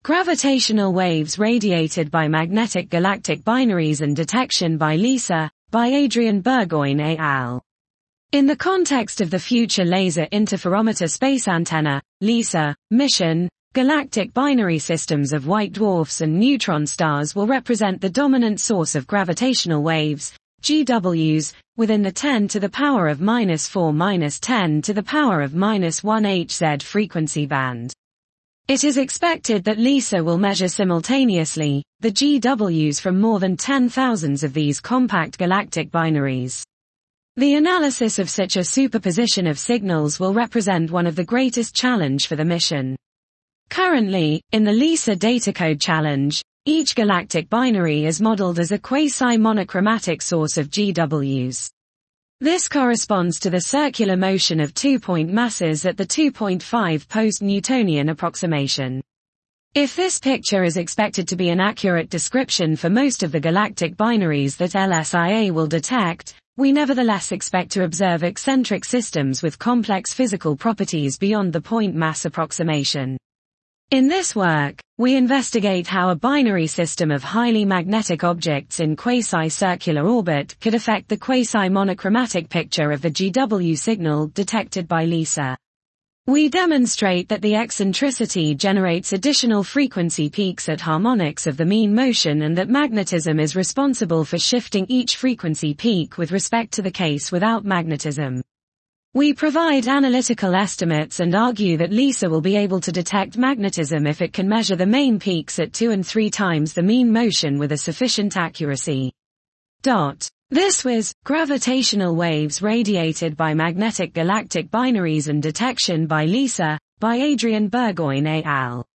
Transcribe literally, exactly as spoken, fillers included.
Gravitational waves radiated by magnetic galactic binaries and detection by LISA, by Adrian Burgoyne et al. In the context of the Future Laser Interferometer Space Antenna, LISA, mission, galactic binary systems of white dwarfs and neutron stars will represent the dominant source of gravitational waves, G Ws, within the ten to the power of minus four minus ten to the power of minus one H Z frequency band. It is expected that LISA will measure simultaneously the G Ws from more than ten thousands of these compact galactic binaries. The analysis of such a superposition of signals will represent one of the greatest challenge for the mission. Currently, in the LISA Datacode Challenge, each galactic binary is modeled as a quasi-monochromatic source of G Ws. This corresponds to the circular motion of two-point masses at the two point five post-Newtonian approximation. If this picture is expected to be an accurate description for most of the galactic binaries that L S I A will detect, we nevertheless expect to observe eccentric systems with complex physical properties beyond the point mass approximation. In this work, we investigate how a binary system of highly magnetic objects in quasi-circular orbit could affect the quasi-monochromatic picture of the G W signal detected by LISA. We demonstrate that the eccentricity generates additional frequency peaks at harmonics of the mean motion and that magnetism is responsible for shifting each frequency peak with respect to the case without magnetism. We provide analytical estimates and argue that LISA will be able to detect magnetism if it can measure the main peaks at two and three times the mean motion with a sufficient accuracy. Dot. This was Gravitational Waves Radiated by Magnetic Galactic Binaries and Detection by LISA, by Adrian Burgoyne et al.